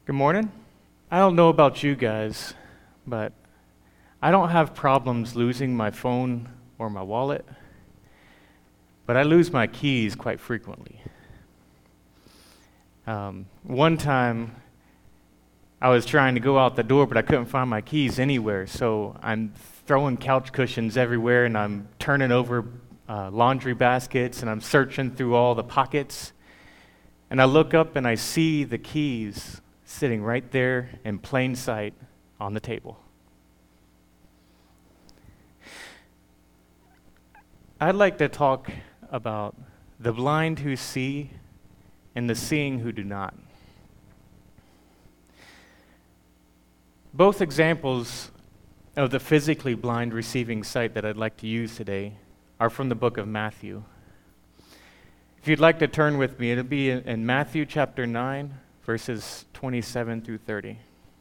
Good morning. I don't know about you guys, but I don't have problems losing my phone or my wallet, but I lose my keys quite frequently. One time, I was trying to go out the door, but I couldn't find my keys anywhere, so I'm throwing couch cushions everywhere, and I'm turning over laundry baskets, and I'm searching through all the pockets, and I look up and I see the keys sitting right there in plain sight on the table. I'd like to talk about the blind who see and the seeing who do not. Both examples of the physically blind receiving sight that I'd like to use today are from the book of Matthew. If you'd like to turn with me, it'll be in Matthew chapter 9, verses 27 through 30.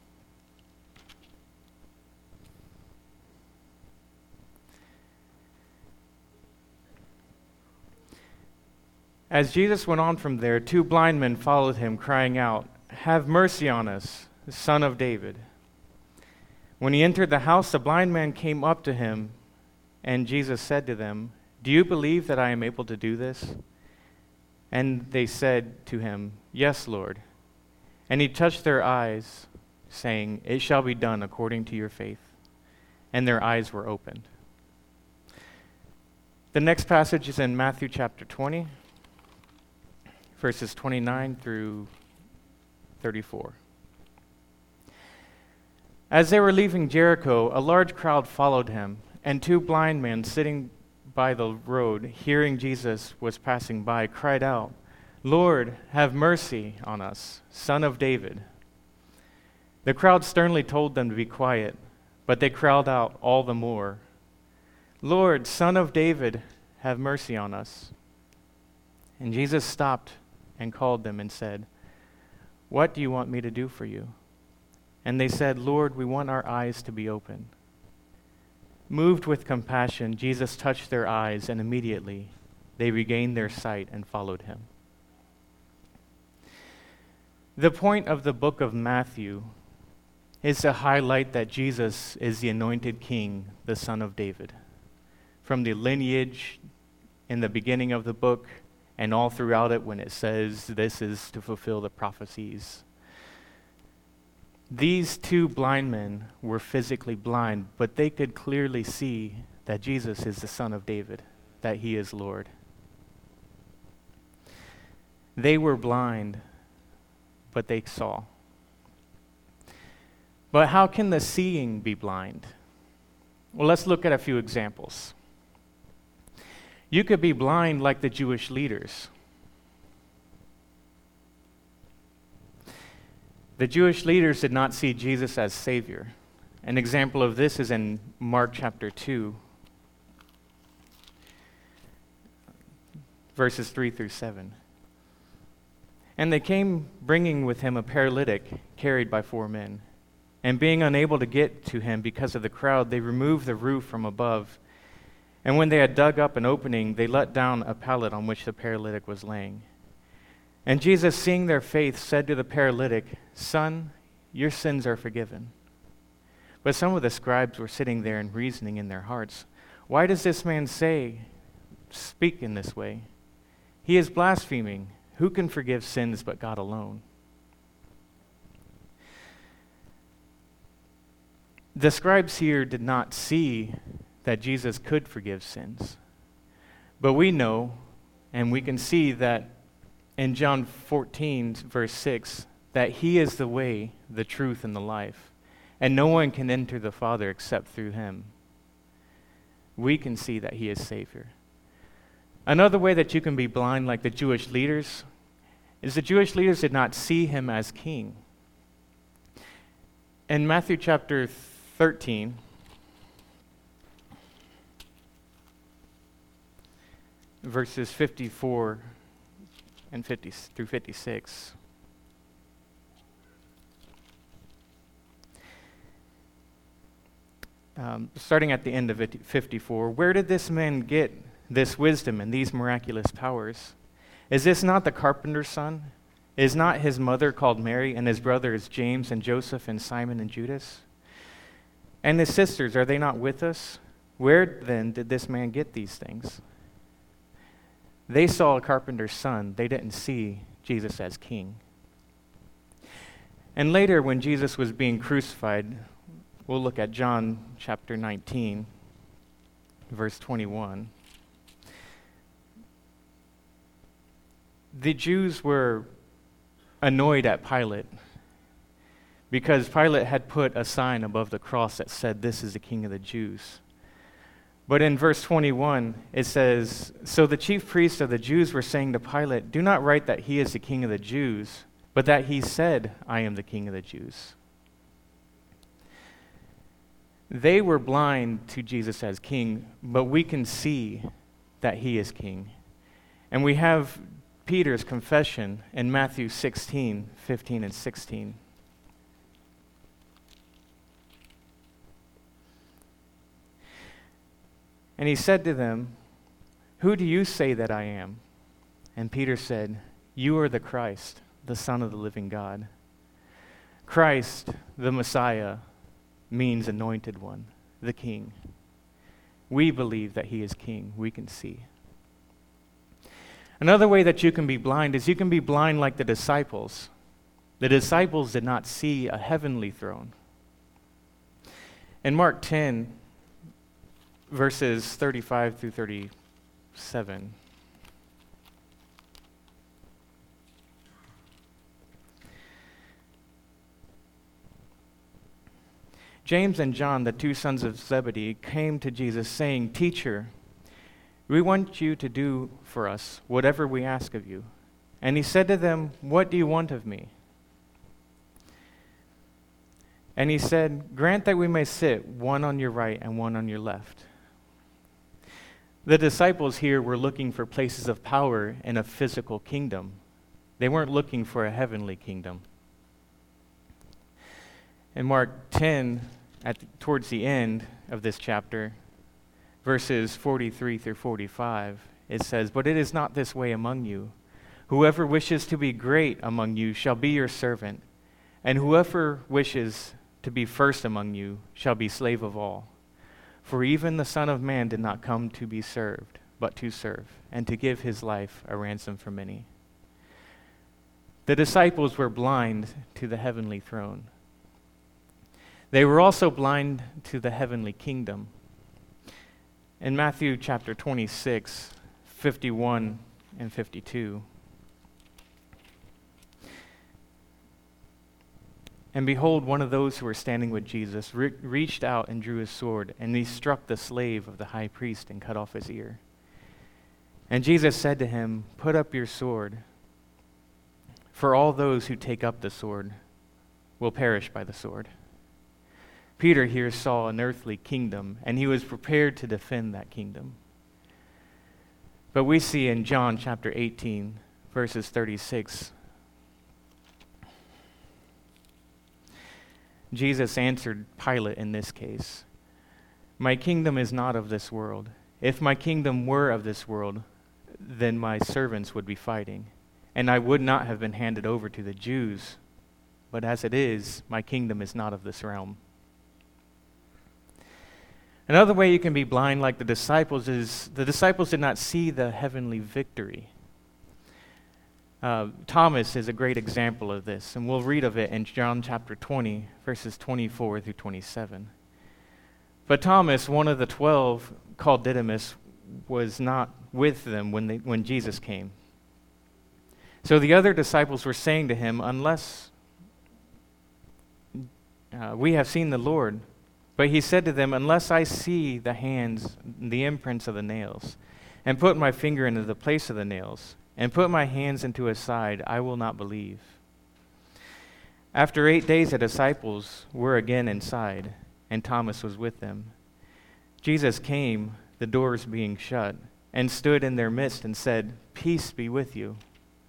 As Jesus went on from there, two blind men followed him, crying out, "Have mercy on us, Son of David." When he entered the house, the blind man came up to him, and Jesus said to them, "Do you believe that I am able to do this?" And they said to him, "Yes, Lord." And he touched their eyes, saying, "It shall be done according to your faith." And their eyes were opened. The next passage is in Matthew chapter 20, verses 29 through 34. As they were leaving Jericho, a large crowd followed him, and two blind men sitting by the road, hearing Jesus was passing by, cried out, "Lord, have mercy on us, Son of David." The crowd sternly told them to be quiet, but they cried out all the more, "Lord, Son of David, have mercy on us." And Jesus stopped and called them and said, "What do you want me to do for you?" And they said, "Lord, we want our eyes to be open." Moved with compassion, Jesus touched their eyes, and immediately they regained their sight and followed him. The point of the book of Matthew is to highlight that Jesus is the anointed king, the Son of David. From the lineage in the beginning of the book and all throughout it when it says this is to fulfill the prophecies. These two blind men were physically blind, but they could clearly see that Jesus is the Son of David, that he is Lord. They were blind, but they saw. But how can the seeing be blind? Well, let's look at a few examples. You could be blind like the Jewish leaders. The Jewish leaders did not see Jesus as Savior. An example of this is in Mark chapter 2, verses 3 through 7. And they came bringing with him a paralytic carried by 4 men. And being unable to get to him because of the crowd, they removed the roof from above. And when they had dug up an opening, they let down a pallet on which the paralytic was laying. And Jesus, seeing their faith, said to the paralytic, "Son, your sins are forgiven." But some of the scribes were sitting there and reasoning in their hearts, "Why does this man speak in this way? He is blaspheming. Who can forgive sins but God alone?" The scribes here did not see that Jesus could forgive sins. But we know, and we can see that in John 14, verse 6, that he is the way, the truth, and the life, and no one can enter the Father except through him. We can see that he is Savior. Another way that you can be blind like the Jewish leaders is the Jewish leaders did not see him as king. In Matthew chapter 13, verses 54 and 50 through 56. Starting at the end of 54, "Where did this man get this wisdom and these miraculous powers? Is this not the carpenter's son? Is not his mother called Mary, and his brothers James and Joseph and Simon and Judas? And his sisters, are they not with us? Where then did this man get these things?" They saw a carpenter's son. They didn't see Jesus as king. And later, when Jesus was being crucified, we'll look at John chapter 19, verse 21. The Jews were annoyed at Pilate because Pilate had put a sign above the cross that said, "This is the King of the Jews." But in verse 21, it says, "So the chief priests of the Jews were saying to Pilate, 'Do not write that he is the King of the Jews, but that he said, I am the King of the Jews.'" They were blind to Jesus as king, but we can see that he is king. And we have Peter's confession in Matthew 16, 15 and 16. And he said to them, "Who do you say that I am?" And Peter said, "You are the Christ, the Son of the living God." Christ, the Messiah, means anointed one, the King. We believe that he is king. We can see. Another way that you can be blind is you can be blind like the disciples. The disciples did not see a heavenly throne. In Mark 10, verses 35 through 37, James and John, the two sons of Zebedee, came to Jesus saying, "Teacher, we want you to do for us whatever we ask of you." And he said to them, "What do you want of me?" And he said, "Grant that we may sit one on your right and one on your left." The disciples here were looking for places of power in a physical kingdom. They weren't looking for a heavenly kingdom. In Mark 10, towards the end of this chapter, verses 43 through 45, it says, "But it is not this way among you. Whoever wishes to be great among you shall be your servant, and whoever wishes to be first among you shall be slave of all. For even the Son of Man did not come to be served, but to serve, and to give his life a ransom for many." The disciples were blind to the heavenly throne. They were also blind to the heavenly kingdom. In Matthew chapter 26, 51 and 52, "And behold, one of those who were standing with Jesus reached out and drew his sword, and he struck the slave of the high priest and cut off his ear. And Jesus said to him, 'Put up your sword, for all those who take up the sword will perish by the sword.'" Peter here saw an earthly kingdom, and he was prepared to defend that kingdom. But we see in John chapter 18, verses 36, Jesus answered Pilate in this case, "My kingdom is not of this world. If my kingdom were of this world, then my servants would be fighting, and I would not have been handed over to the Jews. But as it is, my kingdom is not of this realm." Another way you can be blind like the disciples is the disciples did not see the heavenly victory. Thomas is a great example of this, and we'll read of it in John chapter 20, verses 24 through 27. But Thomas, one of the 12, called Didymus, was not with them when Jesus came. So the other disciples were saying to him, "Unless we have seen the Lord." But he said to them, "Unless I see the hands, the imprints of the nails, and put my finger into the place of the nails, and put my hands into his side, I will not believe." After 8 days, the disciples were again inside, and Thomas was with them. Jesus came, the doors being shut, and stood in their midst and said, "Peace be with you."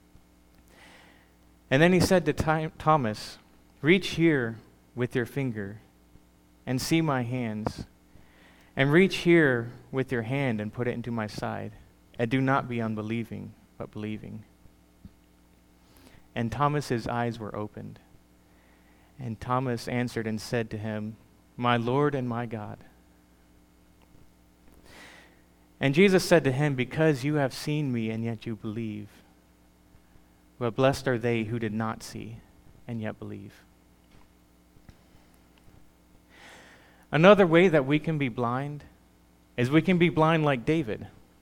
And then he said to Thomas, "Reach here with your finger and see my hands, and reach here with your hand and put it into my side, and do not be unbelieving, but believing." and Thomas's eyes were opened. And Thomas answered and said to him, My Lord and my God. And Jesus said to him, Because you have seen me and yet you believe. But blessed are they who did not see and yet believe. Another way that we can be blind is we can be blind like David.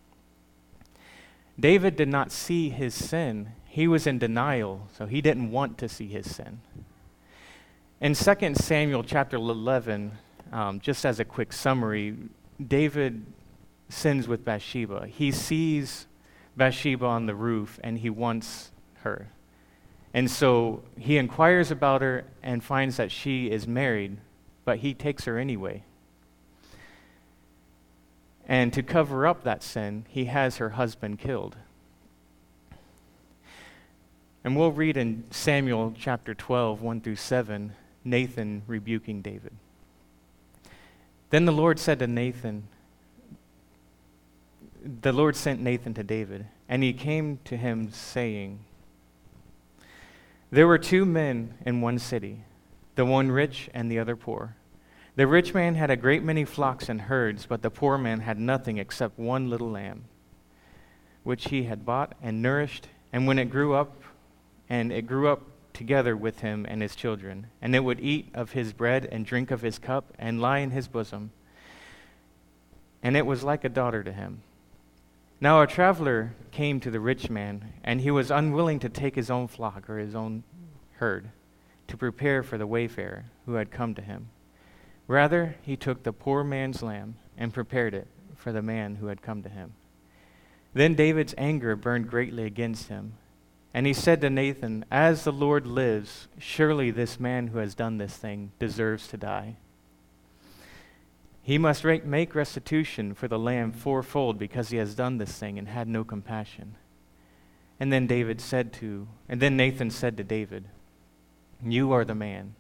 David did not see his sin. He was in denial, so he didn't want to see his sin. In 2 Samuel chapter 11, just as a quick summary, David sins with Bathsheba. He sees Bathsheba on the roof and he wants her. And so he inquires about her and finds that she is married, but he takes her anyway. And to cover up that sin, he has her husband killed. And we'll read in Samuel chapter 12, 1 through 7, Nathan rebuking David. Then the Lord sent Nathan to David, and he came to him saying, There were two men in one city, the one rich and the other poor. The rich man had a great many flocks and herds, but the poor man had nothing except one little lamb, which he had bought and nourished, and when it grew up together with him and his children, and it would eat of his bread and drink of his cup and lie in his bosom, and it was like a daughter to him. Now a traveler came to the rich man, and he was unwilling to take his own flock or his own herd to prepare for the wayfarer who had come to him. Rather, he took the poor man's lamb and prepared it for the man who had come to him. Then David's anger burned greatly against him, and he said to Nathan, As the Lord lives, surely this man who has done this thing deserves to die. He must make restitution for the lamb fourfold because he has done this thing and had no compassion. And then Nathan said to David, You are the man.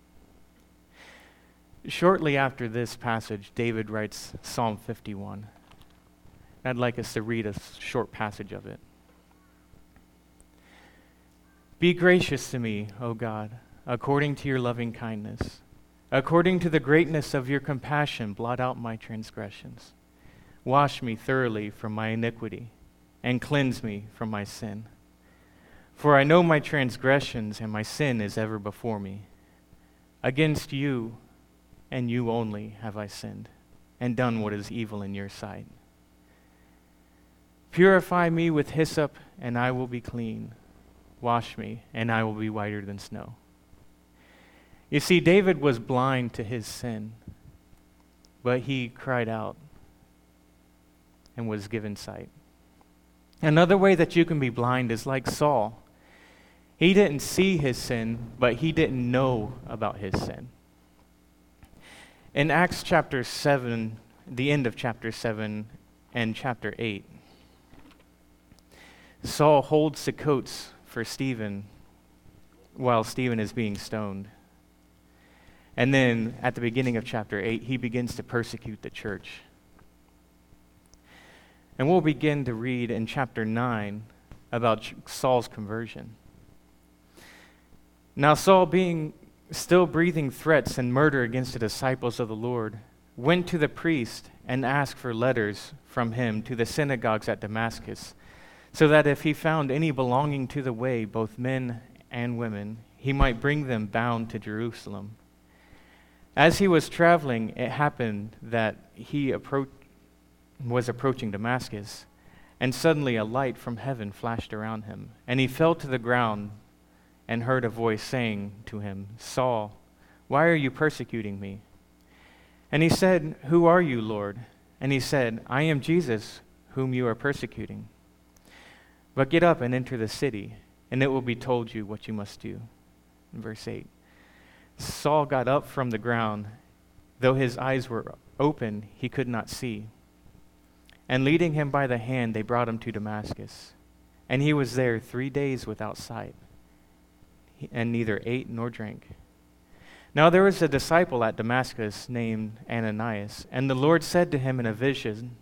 Shortly after this passage, David writes Psalm 51. I'd like us to read a short passage of it. Be gracious to me, O God, according to your loving kindness. According to the greatness of your compassion, blot out my transgressions. Wash me thoroughly from my iniquity, and cleanse me from my sin. For I know my transgressions, and my sin is ever before me. Against you, and you only, have I sinned, and done what is evil in your sight. Purify me with hyssop, and I will be clean. Wash me, and I will be whiter than snow. You see, David was blind to his sin, but he cried out and was given sight. Another way that you can be blind is like Saul. He didn't see his sin, but he didn't know about his sin. In Acts chapter 7, the end of chapter 7 and chapter 8, Saul holds the coats for Stephen while Stephen is being stoned. And then at the beginning of chapter 8, he begins to persecute the church. And we'll begin to read in chapter 9 about Saul's conversion. Now Saul, being still breathing threats and murder against the disciples of the Lord, went to the priest and asked for letters from him to the synagogues at Damascus, so that if he found any belonging to the way, both men and women, he might bring them bound to Jerusalem. As he was traveling, it happened that he was approaching Damascus, and suddenly a light from heaven flashed around him, and he fell to the ground and heard a voice saying to him, Saul, why are you persecuting me? And he said, Who are you, Lord? And he said, I am Jesus, whom you are persecuting. But get up and enter the city, and it will be told you what you must do. In verse 8. Saul got up from the ground. Though his eyes were open, he could not see. And leading him by the hand, they brought him to Damascus. And he was there 3 days without sight, and neither ate nor drank. Now there was a disciple at Damascus named Ananias, and the Lord said to him in a vision,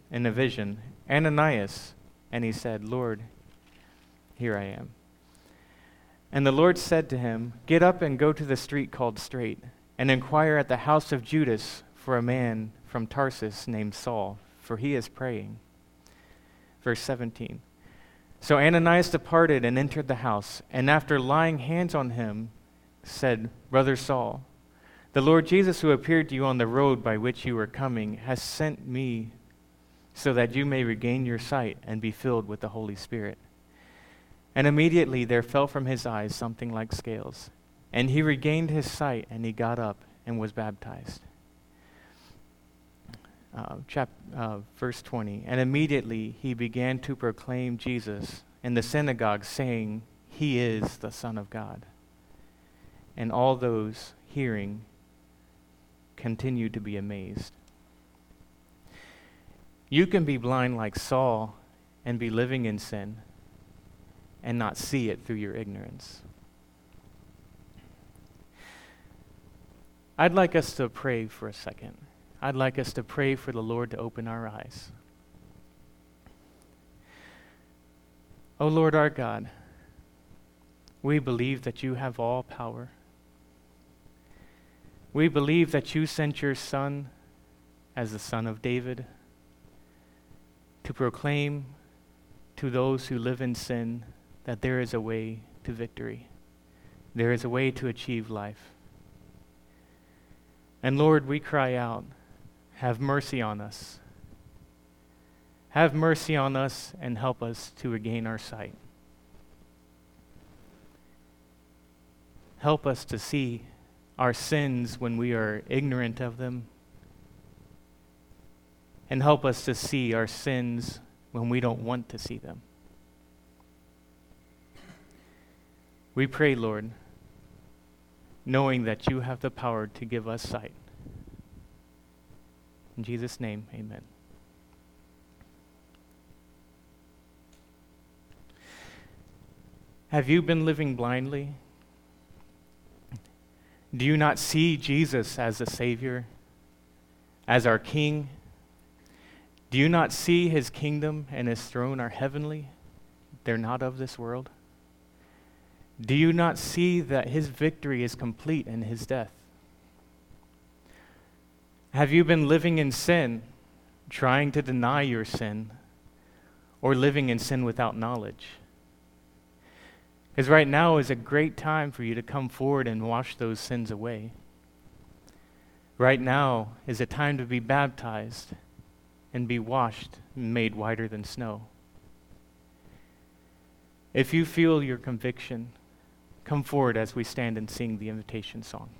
Ananias. And he said, Lord, here I am. And the Lord said to him, "Get up and go to the street called Straight, and inquire at the house of Judas for a man from Tarsus named Saul, for he is praying." Verse 17. So Ananias departed and entered the house, and after laying hands on him, said, "Brother Saul, the Lord Jesus, who appeared to you on the road by which you were coming, has sent me so that you may regain your sight and be filled with the Holy Spirit." And immediately there fell from his eyes something like scales, and he regained his sight, and he got up and was baptized. Verse 20. And immediately he began to proclaim Jesus in the synagogue, saying, "He is the Son of God." And all those hearing continued to be amazed. You can be blind like Saul and be living in sin and not see it through your ignorance. I'd like us to pray for a second. I'd like us to pray for the Lord to open our eyes. O Lord our God, we believe that you have all power. We believe that you sent your Son as the Son of David to proclaim to those who live in sin that there is a way to victory. There is a way to achieve life. And Lord, we cry out, have mercy on us. Have mercy on us and help us to regain our sight. Help us to see our sins when we are ignorant of them. And help us to see our sins when we don't want to see them. We pray, Lord, knowing that you have the power to give us sight. In Jesus' name, amen. Have you been living blindly? Do you not see Jesus as the Savior, as our King? Do you not see his kingdom and his throne are heavenly? They're not of this world. Do you not see that his victory is complete in his death? Have you been living in sin, trying to deny your sin, or living in sin without knowledge? Because right now is a great time for you to come forward and wash those sins away. Right now is a time to be baptized and be washed and made whiter than snow. If you feel your conviction, come forward as we stand and sing the invitation song.